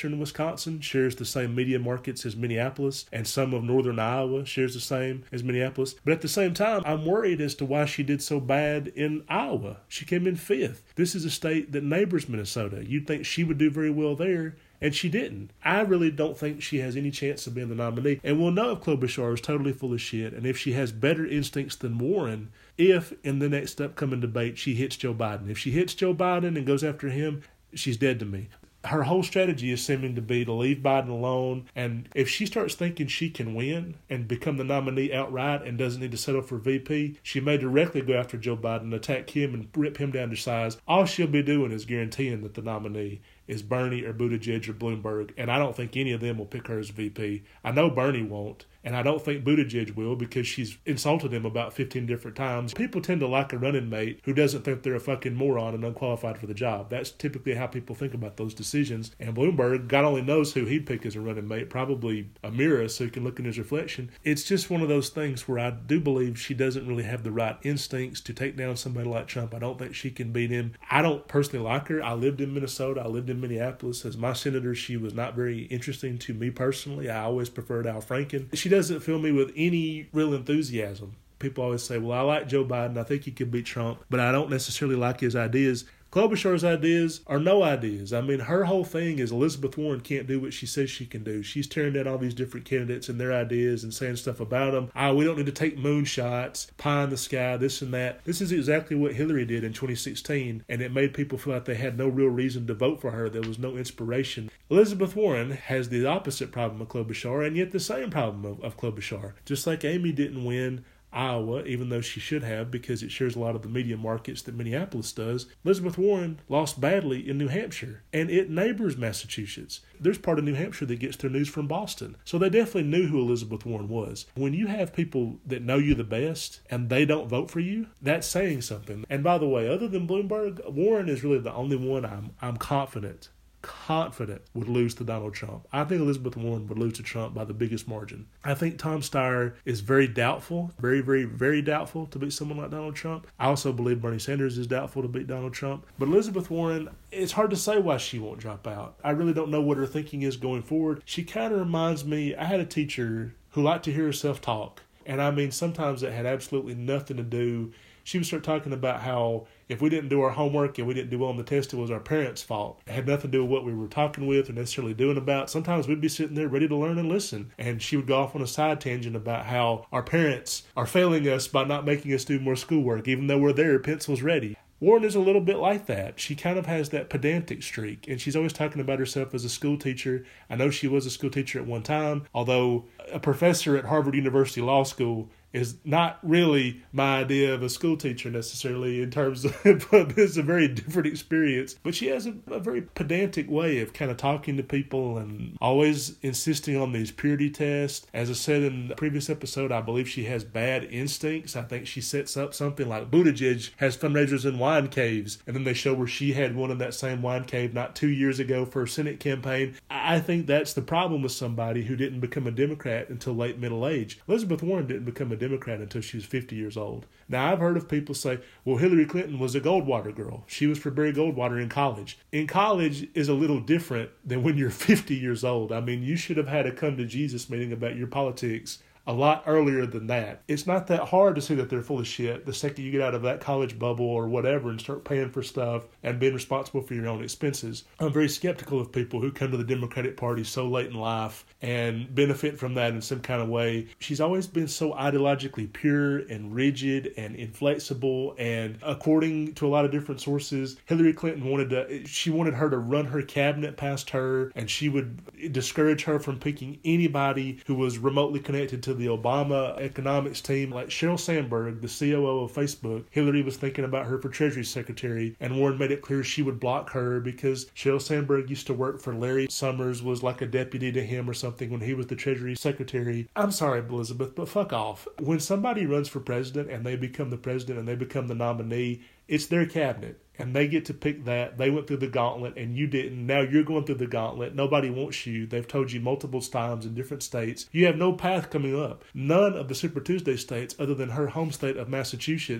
western Wisconsin shares the same media markets as Minneapolis, and some of northern Iowa shares the same as Minneapolis. But at the same time, I'm worried as to why she did so bad in Iowa. She came in fifth. This is a state that neighbors Minnesota. You'd think she would do very well there, and she didn't. I really don't think she has any chance of being the nominee. And we'll know if Klobuchar is totally full of shit and if she has better instincts than Warren if in the next upcoming debate she hits Joe Biden. If she hits Joe Biden and goes after him, she's dead to me. Her whole strategy is seeming to be to leave Biden alone, and if she starts thinking she can win and become the nominee outright and doesn't need to settle for V P, she may directly go after Joe Biden, attack him, and rip him down to size. All she'll be doing is guaranteeing that the nominee is Bernie or Buttigieg or Bloomberg, and I don't think any of them will pick her as V P. I know Bernie won't, and I don't think Buttigieg will because she's insulted him about fifteen different times. People tend to like a running mate who doesn't think they're a fucking moron and unqualified for the job. That's typically how people think about those decisions. And Bloomberg, God only knows who he'd pick as a running mate, probably a mirror so he can look in his reflection. It's just one of those things where I do believe she doesn't really have the right instincts to take down somebody like Trump. I don't think she can beat him. I don't personally like her. I lived in Minnesota. I lived in Minneapolis. As my senator, she was not very interesting to me personally. I always preferred Al Franken. She doesn't fill me with any real enthusiasm. People always say, well, I like Joe Biden. I think he could beat Trump, but I don't necessarily like his ideas. Klobuchar's ideas are no ideas. I mean, her whole thing is Elizabeth Warren can't do what she says she can do. She's tearing down all these different candidates and their ideas and saying stuff about them. Ah, we don't need to take moonshots, pie in the sky, this and that. This is exactly what Hillary did in twenty sixteen, and it made people feel like they had no real reason to vote for her. There was no inspiration. Elizabeth Warren has the opposite problem of Klobuchar, and yet the same problem of, of Klobuchar. Just like Amy didn't win Iowa, even though she should have because it shares a lot of the media markets that Minneapolis does, Elizabeth Warren lost badly in New Hampshire, and it neighbors Massachusetts. There's part of New Hampshire that gets their news from Boston. So they definitely knew who Elizabeth Warren was. When you have people that know you the best and they don't vote for you, that's saying something. And by the way, other than Bloomberg, Warren is really the only one I'm I'm confident confident would lose to Donald Trump. I think Elizabeth Warren would lose to Trump by the biggest margin. I think Tom Steyer is very doubtful, very, very, very doubtful to beat someone like Donald Trump. I also believe Bernie Sanders is doubtful to beat Donald Trump. But Elizabeth Warren, it's hard to say why she won't drop out. I really don't know what her thinking is going forward. She kind of reminds me, I had a teacher who liked to hear herself talk. And I mean, sometimes it had absolutely nothing to do. She would start talking about how if we didn't do our homework and we didn't do well on the test, it was our parents' fault. It had nothing to do with what we were talking with or necessarily doing about. Sometimes we'd be sitting there ready to learn and listen. And she would go off on a side tangent about how our parents are failing us by not making us do more schoolwork, even though we're there, pencils ready. Warren is a little bit like that. She kind of has that pedantic streak, and she's always talking about herself as a school teacher. I know she was a school teacher at one time, although a professor at Harvard University Law School is not really my idea of a school teacher necessarily in terms of, it's a very different experience. But she has a, a very pedantic way of kind of talking to people and always insisting on these purity tests. As I said in the previous episode, I believe she has bad instincts. I think she sets up something like Buttigieg has fundraisers in wine caves, and then they show where she had one in that same wine cave not two years ago for a Senate campaign. I think that's the problem with somebody who didn't become a Democrat until late middle age. Elizabeth Warren didn't become a Democrat until she was fifty years old. Now, I've heard of people say, well, Hillary Clinton was a Goldwater girl. She was for Barry Goldwater in college. In college is a little different than when you're fifty years old. I mean, you should have had a come to Jesus meeting about your politics a lot earlier than that. It's not that hard to see that they're full of shit the second you get out of that college bubble or whatever and start paying for stuff and being responsible for your own expenses. I'm very skeptical of people who come to the Democratic Party so late in life and benefit from that in some kind of way. She's always been so ideologically pure and rigid and inflexible, and according to a lot of different sources, Hillary Clinton wanted to, she wanted her to run her cabinet past her, and she would discourage her from picking anybody who was remotely connected to the Obama economics team. Like Sheryl Sandberg, the C O O of Facebook, Hillary was thinking about her for Treasury Secretary, and Warren made it clear she would block her because Sheryl Sandberg used to work for Larry Summers, was like a deputy to him or something when he was the Treasury Secretary. I'm sorry, Elizabeth, but fuck off. When somebody runs for president and they become the president and they become the nominee, it's their cabinet. And they get to pick that. They went through the gauntlet and you didn't. Now you're going through the gauntlet. Nobody wants you. They've told you multiple times in different states. You have no path coming up. None of the Super Tuesday states, other than her home state of Massachusetts,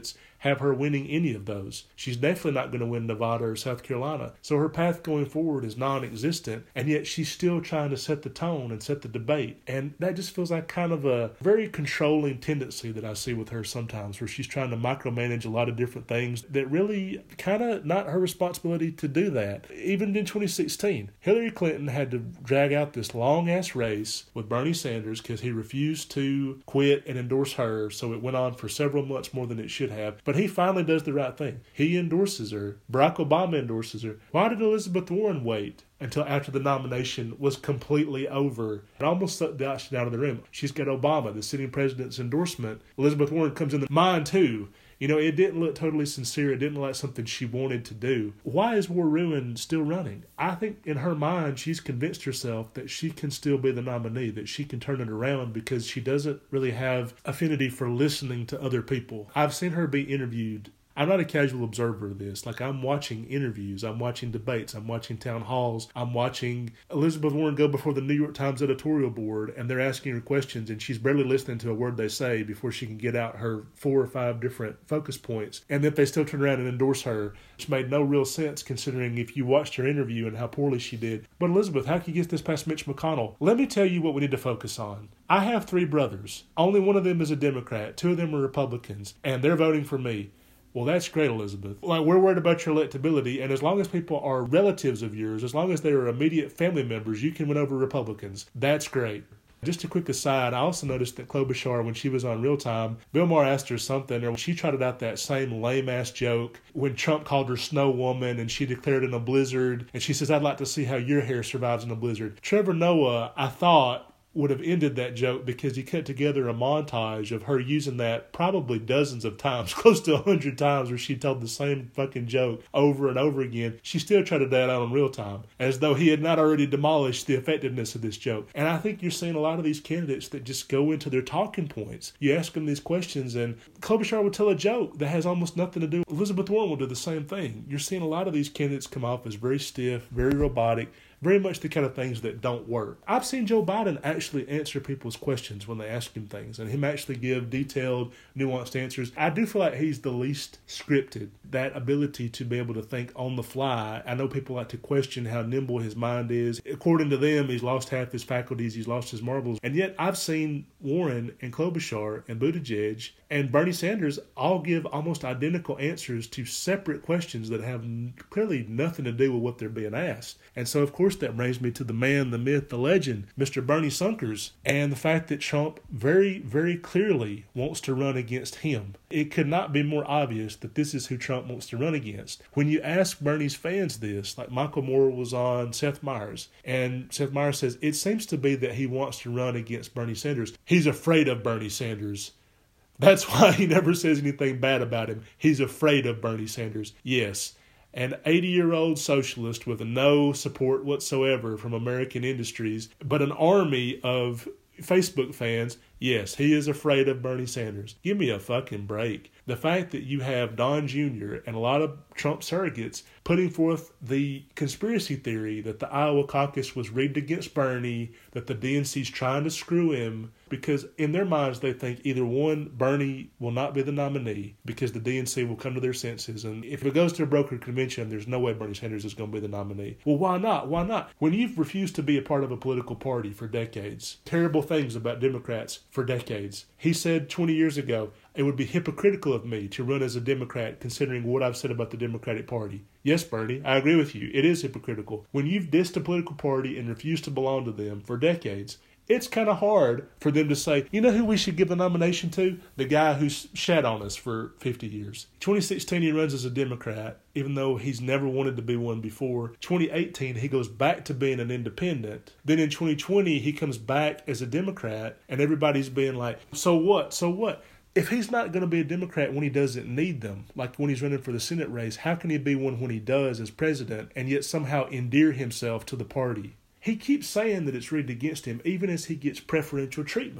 have her winning any of those. She's definitely not going to win Nevada or South Carolina. So her path going forward is non-existent, and yet she's still trying to set the tone and set the debate. And that just feels like kind of a very controlling tendency that I see with her sometimes, where she's trying to micromanage a lot of different things that really kind of not her responsibility to do that. Even in twenty sixteen, Hillary Clinton had to drag out this long-ass race with Bernie Sanders because he refused to quit and endorse her, so it went on for several months more than it should have. But he finally does the right thing. He endorses her. Barack Obama endorses her. Why did Elizabeth Warren wait until after the nomination was completely over and almost sucked the oxygen out of the room? She's got Obama, the sitting president's endorsement. Elizabeth Warren comes in the mine too. You know, it didn't look totally sincere. It didn't look like something she wanted to do. Why is War Ruin still running? I think in her mind, she's convinced herself that she can still be the nominee, that she can turn it around because she doesn't really have affinity for listening to other people. I've seen her be interviewed. I'm not a casual observer of this. Like, I'm watching interviews, I'm watching debates, I'm watching town halls, I'm watching Elizabeth Warren go before the New York Times editorial board, and they're asking her questions, and she's barely listening to a word they say before she can get out her four or five different focus points. And then they still turn around and endorse her, which made no real sense considering if you watched her interview and how poorly she did. But Elizabeth, how can you get this past Mitch McConnell? Let me tell you what we need to focus on. I have three brothers. Only one of them is a Democrat. Two of them are Republicans, and they're voting for me. Well, that's great, Elizabeth. Like, we're worried about your electability, and as long as people are relatives of yours, as long as they are immediate family members, you can win over Republicans. That's great. Just a quick aside, I also noticed that Klobuchar, when she was on Real Time, Bill Maher asked her something, and she trotted out that same lame-ass joke when Trump called her Snow Woman, and she declared in a blizzard, and she says, I'd like to see how your hair survives in a blizzard. Trevor Noah, I thought, would have ended that joke because he cut together a montage of her using that probably dozens of times, close to a hundred times, where she told the same fucking joke over and over again. She still tried to that out on Real Time, as though he had not already demolished the effectiveness of this joke. And I think you're seeing a lot of these candidates that just go into their talking points. You ask them these questions, and Klobuchar would tell a joke that has almost nothing to do. Elizabeth Warren will do the same thing. You're seeing a lot of these candidates come off as very stiff, very robotic, very much the kind of things that don't work. I've seen Joe Biden actually answer people's questions when they ask him things, and him actually give detailed, nuanced answers. I do feel like he's the least scripted. That ability to be able to think on the fly. I know people like to question how nimble his mind is. According to them, he's lost half his faculties, he's lost his marbles. And yet I've seen Warren and Klobuchar and Buttigieg and Bernie Sanders all give almost identical answers to separate questions that have clearly nothing to do with what they're being asked. And so, of course, that brings me to the man, the myth, the legend, Mister Bernie Sunkers, and the fact that Trump very, very clearly wants to run against him. It could not be more obvious that this is who Trump wants to run against. When you ask Bernie's fans this, like Michael Moore was on Seth Meyers, and Seth Meyers says, it seems to be that he wants to run against Bernie Sanders. He's afraid of Bernie Sanders. That's why he never says anything bad about him. He's afraid of Bernie Sanders. Yes. An eighty-year-old socialist with no support whatsoever from American industries, but an army of Facebook fans. Yes, he is afraid of Bernie Sanders. Give me a fucking break. The fact that you have Don Junior and a lot of Trump surrogates putting forth the conspiracy theory that the Iowa caucus was rigged against Bernie, that the D N C's trying to screw him, because in their minds they think either one, Bernie will not be the nominee because the D N C will come to their senses, and if it goes to a brokered convention, there's no way Bernie Sanders is going to be the nominee. Well, why not? Why not? When you've refused to be a part of a political party for decades, terrible things about Democrats for decades. He said twenty years ago, it would be hypocritical of me to run as a Democrat considering what I've said about the Democratic Party. Yes, Bernie, I agree with you. It is hypocritical. When you've dissed a political party and refused to belong to them for decades, it's kind of hard for them to say, you know who we should give the nomination to? The guy who's shat on us for fifty years. twenty sixteen, he runs as a Democrat, even though he's never wanted to be one before. twenty eighteen, he goes back to being an independent. Then in twenty twenty, he comes back as a Democrat, and everybody's being like, so what? So what? If he's not going to be a Democrat when he doesn't need them, like when he's running for the Senate race, how can he be one when he does as president and yet somehow endear himself to the party? He keeps saying that it's rigged against him even as he gets preferential treatment.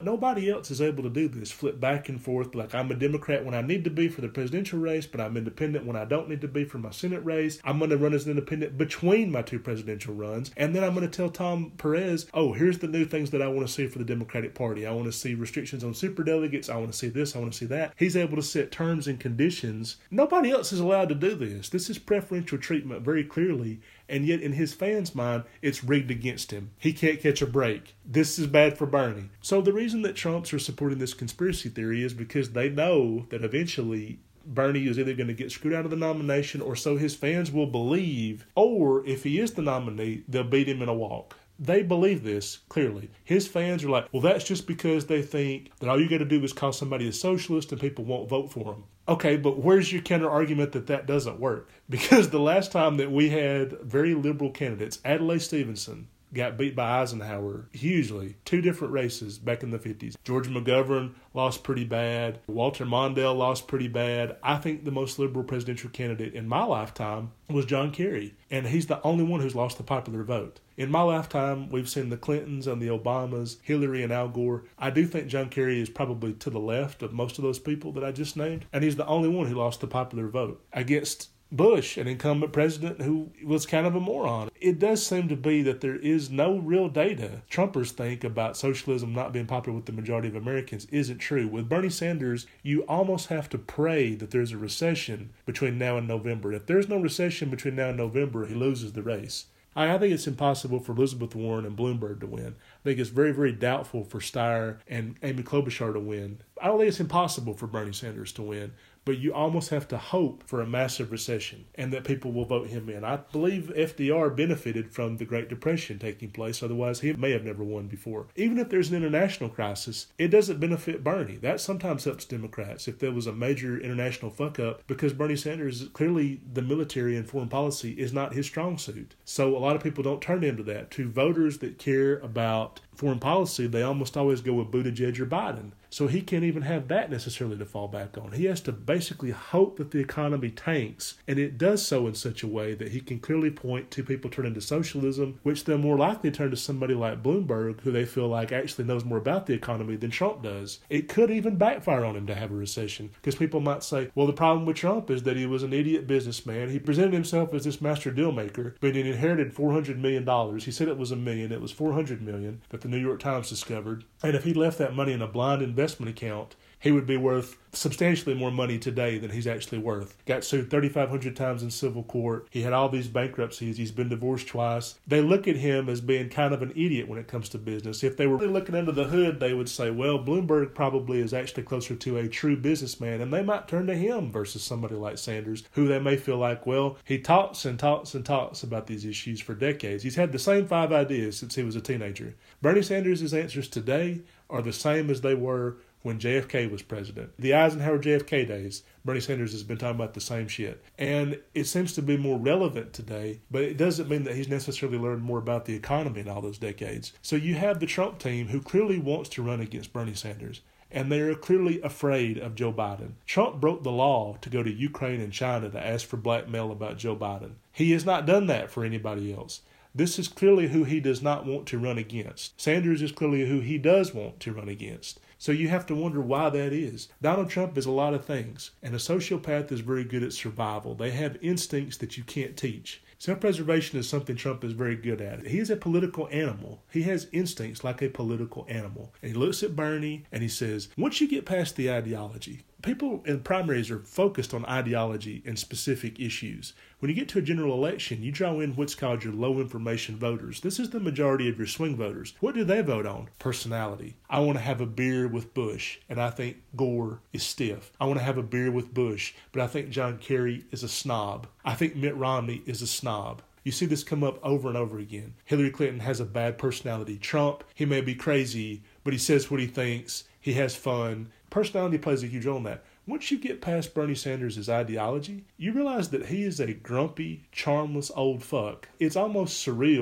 Nobody else is able to do this, flip back and forth, like I'm a Democrat when I need to be for the presidential race, but I'm independent when I don't need to be for my Senate race. I'm going to run as an independent between my two presidential runs, and then I'm going to tell Tom Perez, oh, here's the new things that I want to see for the Democratic Party. I want to see restrictions on superdelegates. I want to see this. I want to see that. He's able to set terms and conditions. Nobody else is allowed to do this. This is preferential treatment very clearly, and yet in his fans' mind, it's rigged against him. He can't catch a break. This is bad for Bernie. So the reason that Trumps are supporting this conspiracy theory is because they know that eventually Bernie is either going to get screwed out of the nomination, or so his fans will believe, or if he is the nominee, they'll beat him in a walk. They believe this, clearly. His fans are like, well, that's just because they think that all you got to do is call somebody a socialist and people won't vote for him. Okay, but where's your counter argument that that doesn't work? Because the last time that we had very liberal candidates, Adlai Stevenson got beat by Eisenhower hugely. Two different races back in the fifties. George McGovern lost pretty bad. Walter Mondale lost pretty bad. I think the most liberal presidential candidate in my lifetime was John Kerry. And he's the only one who's lost the popular vote. In my lifetime, we've seen the Clintons and the Obamas, Hillary and Al Gore. I do think John Kerry is probably to the left of most of those people that I just named. And he's the only one who lost the popular vote against Bush, an incumbent president who was kind of a moron. It does seem to be that there is no real data Trumpers think about socialism not being popular with the majority of Americans isn't true. With Bernie Sanders, you almost have to pray that there's a recession between now and November. If there's no recession between now and November, he loses the race. I think it's impossible for Elizabeth Warren and Bloomberg to win. I think it's very, very doubtful for Steyer and Amy Klobuchar to win. I don't think it's impossible for Bernie Sanders to win, but you almost have to hope for a massive recession and that people will vote him in. I believe F D R benefited from the Great Depression taking place, otherwise he may have never won before. Even if there's an international crisis, it doesn't benefit Bernie. That sometimes helps Democrats if there was a major international fuck-up, because Bernie Sanders, clearly the military and foreign policy is not his strong suit. So a lot of people don't turn into that. To voters that care about foreign policy, they almost always go with Buttigieg or Biden. So he can't even have that necessarily to fall back on. He has to basically hope that the economy tanks, and it does so in such a way that he can clearly point to people turning to socialism, which they'll more likely turn to somebody like Bloomberg, who they feel like actually knows more about the economy than Trump does. It could even backfire on him to have a recession, because people might say, well, the problem with Trump is that he was an idiot businessman. He presented himself as this master deal maker, but he inherited four hundred million dollars. He said it was a million. It was four hundred million dollars that the New York Times discovered. And if he left that money in a blind investment account, he would be worth substantially more money today than he's actually worth. Got sued thirty-five hundred times in civil court. He had all these bankruptcies. He's been divorced twice. They look at him as being kind of an idiot when it comes to business. If they were really looking under the hood, they would say, well, Bloomberg probably is actually closer to a true businessman, and they might turn to him versus somebody like Sanders, who they may feel like, well, he talks and talks and talks about these issues for decades. He's had the same five ideas since he was a teenager. Bernie Sanders' answers today are the same as they were when J F K was president. The Eisenhower J F K days, Bernie Sanders has been talking about the same shit. And it seems to be more relevant today, but it doesn't mean that he's necessarily learned more about the economy in all those decades. So you have the Trump team who clearly wants to run against Bernie Sanders, and they are clearly afraid of Joe Biden. Trump broke the law to go to Ukraine and China to ask for blackmail about Joe Biden. He has not done that for anybody else. This is clearly who he does not want to run against. Sanders is clearly who he does want to run against. So you have to wonder why that is. Donald Trump is a lot of things, and a sociopath is very good at survival. They have instincts that you can't teach. Self-preservation is something Trump is very good at. He is a political animal. He has instincts like a political animal. And he looks at Bernie and he says, once you get past the ideology, people in primaries are focused on ideology and specific issues. When you get to a general election, you draw in what's called your low information voters. This is the majority of your swing voters. What do they vote on? Personality. I want to have a beer with Bush, and I think Gore is stiff. I want to have a beer with Bush, but I think John Kerry is a snob. I think Mitt Romney is a snob. You see this come up over and over again. Hillary Clinton has a bad personality. Trump, he may be crazy, but he says what he thinks. He has fun. Personality plays a huge role in that. Once you get past Bernie Sanders' ideology, you realize that he is a grumpy, charmless old fuck. It's almost surreal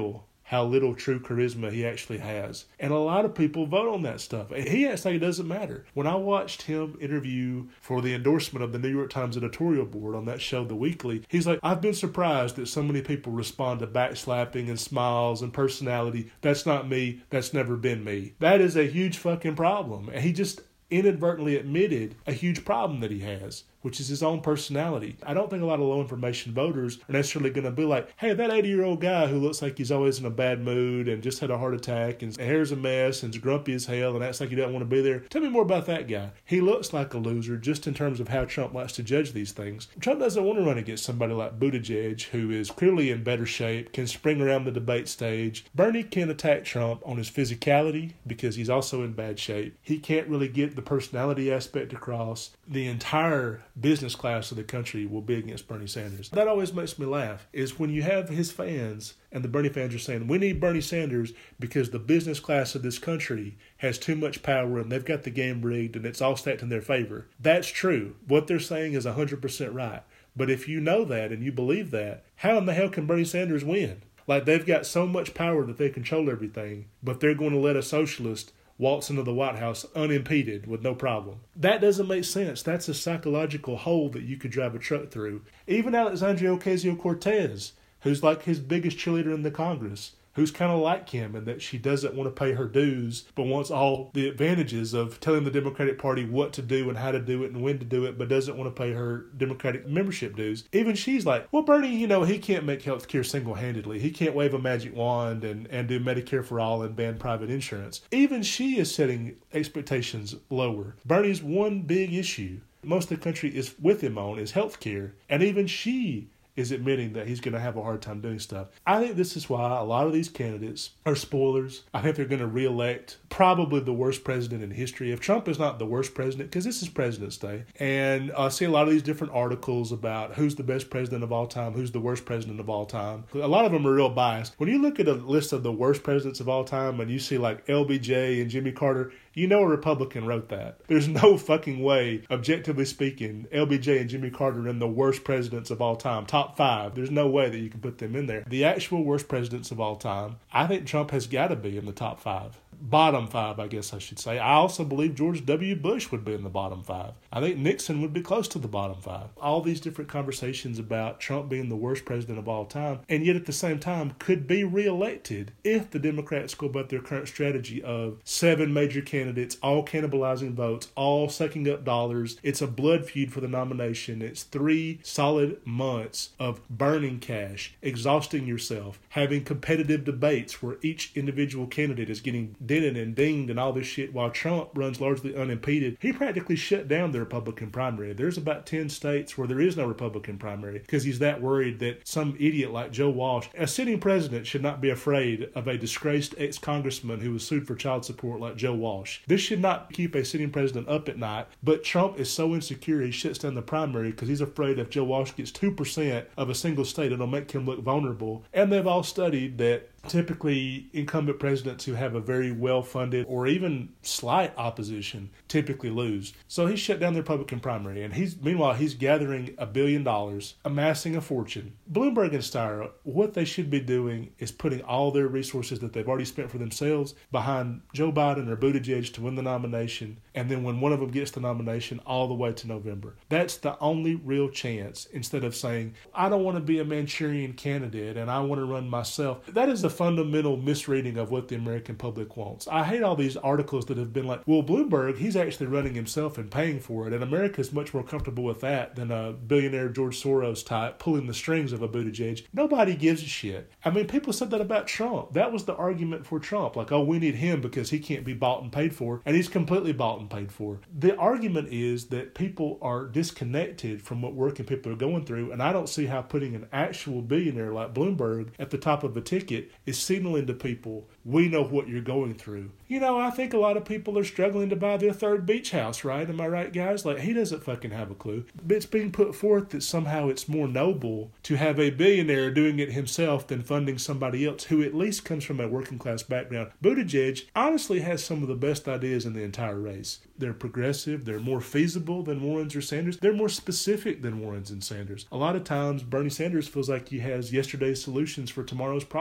how little true charisma he actually has. And a lot of people vote on that stuff. And he acts like it doesn't matter. When I watched him interview for the endorsement of the New York Times editorial board on that show, The Weekly, he's like, I've been surprised that so many people respond to backslapping and smiles and personality. That's not me. That's never been me. That is a huge fucking problem. And he just inadvertently admitted a huge problem that he has, which is his own personality. I don't think a lot of low-information voters are necessarily going to be like, hey, that eighty-year-old guy who looks like he's always in a bad mood and just had a heart attack and his hair's a mess and is grumpy as hell and acts like he doesn't want to be there. Tell me more about that guy. He looks like a loser just in terms of how Trump likes to judge these things. Trump doesn't want to run against somebody like Buttigieg, who is clearly in better shape, can spring around the debate stage. Bernie can attack Trump on his physicality because he's also in bad shape. He can't really get the personality aspect across. The entire business class of the country will be against Bernie Sanders. That always makes me laugh, is when you have his fans and the Bernie fans are saying, we need Bernie Sanders because the business class of this country has too much power and they've got the game rigged and it's all stacked in their favor. That's true. What they're saying is one hundred percent right. But if you know that and you believe that, how in the hell can Bernie Sanders win? Like, they've got so much power that they control everything, but they're going to let a socialist waltz into the White House unimpeded with no problem. That doesn't make sense. That's a psychological hole that you could drive a truck through. Even Alexandria Ocasio-Cortez, who's like his biggest cheerleader in the Congress, who's kind of like him in that she doesn't want to pay her dues, but wants all the advantages of telling the Democratic Party what to do and how to do it and when to do it, but doesn't want to pay her Democratic membership dues. Even she's like, well, Bernie, you know, he can't make health care single-handedly. He can't wave a magic wand and, and do Medicare for all and ban private insurance. Even she is setting expectations lower. Bernie's one big issue most of the country is with him on is health care, and even she is admitting that he's going to have a hard time doing stuff. I think this is why a lot of these candidates are spoilers. I think they're going to reelect probably the worst president in history. If Trump is not the worst president, because this is President's Day, and I see a lot of these different articles about who's the best president of all time, who's the worst president of all time. A lot of them are real biased. When you look at a list of the worst presidents of all time and you see like L B J and Jimmy Carter, you know a Republican wrote that. There's no fucking way, objectively speaking, L B J and Jimmy Carter are in the worst presidents of all time. Top five. There's no way that you can put them in there. The actual worst presidents of all time, I think Trump has got to be in the top five. Bottom five, I guess I should say. I also believe George W. Bush would be in the bottom five. I think Nixon would be close to the bottom five. All these different conversations about Trump being the worst president of all time, and yet at the same time could be reelected if the Democrats go about their current strategy of seven major candidates, all cannibalizing votes, all sucking up dollars. It's a blood feud for the nomination. It's three solid months of burning cash, exhausting yourself, having competitive debates where each individual candidate is getting dented and dinged and all this shit while Trump runs largely unimpeded. He practically shut down the Republican primary. There's about ten states where there is no Republican primary because he's that worried that some idiot like Joe Walsh, a sitting president, should not be afraid of a disgraced ex-congressman who was sued for child support like Joe Walsh. This should not keep a sitting president up at night, but Trump is so insecure he shuts down the primary because he's afraid if Joe Walsh gets two percent of a single state, it'll make him look vulnerable. And they've all studied that typically incumbent presidents who have a very well-funded or even slight opposition typically lose. So he shut down the Republican primary, and he's meanwhile he's gathering a billion dollars, amassing a fortune. Bloomberg and Steyer, what they should be doing is putting all their resources that they've already spent for themselves behind Joe Biden or Buttigieg to win the nomination, and then when one of them gets the nomination, all the way to November. That's the only real chance, instead of saying, I don't want to be a Manchurian candidate and I want to run myself. That is the fundamental misreading of what the American public wants. I hate all these articles that have been like, well, Bloomberg, he's actually running himself and paying for it, and America's much more comfortable with that than a billionaire George Soros type pulling the strings of a Buttigieg. Nobody gives a shit. I mean, people said that about Trump. That was the argument for Trump. Like, oh, we need him because he can't be bought and paid for, and he's completely bought and paid for. The argument is that people are disconnected from what working people are going through, and I don't see how putting an actual billionaire like Bloomberg at the top of a ticket is signaling to people, we know what you're going through. You know, I think a lot of people are struggling to buy their third beach house, right? Am I right, guys? Like, he doesn't fucking have a clue. But it's being put forth that somehow it's more noble to have a billionaire doing it himself than funding somebody else who at least comes from a working class background. Buttigieg honestly has some of the best ideas in the entire race. They're progressive. They're more feasible than Warren's or Sanders. They're more specific than Warren's and Sanders. A lot of times, Bernie Sanders feels like he has yesterday's solutions for tomorrow's problems.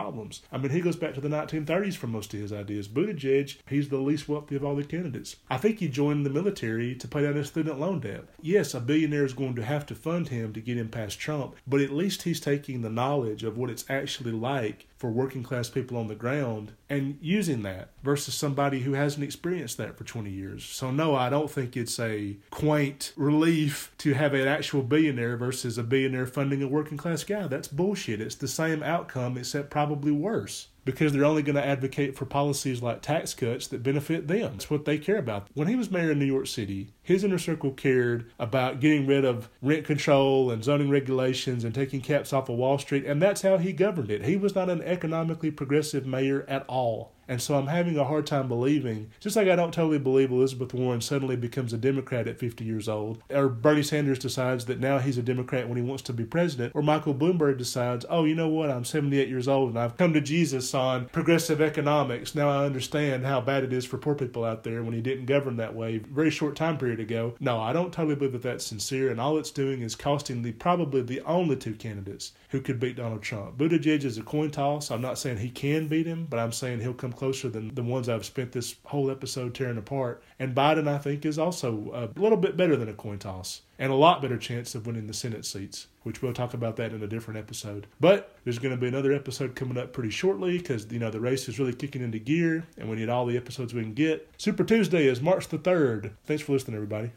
I mean, he goes back to the nineteen thirties for most of his ideas. Buttigieg, he's the least wealthy of all the candidates. I think he joined the military to pay down his student loan debt. Yes, a billionaire is going to have to fund him to get him past Trump, but at least he's taking the knowledge of what it's actually like for working class people on the ground and using that versus somebody who hasn't experienced that for twenty years. So no, I don't think it's a quaint relief to have an actual billionaire versus a billionaire funding a working class guy. That's bullshit. It's the same outcome, except probably worse, because they're only going to advocate for policies like tax cuts that benefit them. That's what they care about. When he was mayor of New York City, his inner circle cared about getting rid of rent control and zoning regulations and taking caps off of Wall Street, and that's how he governed it. He was not an economically progressive mayor at all. And so I'm having a hard time believing, just like I don't totally believe Elizabeth Warren suddenly becomes a Democrat at fifty years old, or Bernie Sanders decides that now he's a Democrat when he wants to be president, or Michael Bloomberg decides, oh, you know what, I'm seventy-eight years old and I've come to Jesus on progressive economics. Now I understand how bad it is for poor people out there when he didn't govern that way a very short time period ago. No, I don't totally believe that that's sincere, and all it's doing is costing the probably the only two candidates who could beat Donald Trump. Buttigieg is a coin toss. I'm not saying he can beat him, but I'm saying he'll come closer than the ones I've spent this whole episode tearing apart. And Biden, I think, is also a little bit better than a coin toss and a lot better chance of winning the Senate seats, which we'll talk about that in a different episode. But there's going to be another episode coming up pretty shortly because, you know, the race is really kicking into gear and we need all the episodes we can get. Super Tuesday is March the third. Thanks for listening, everybody.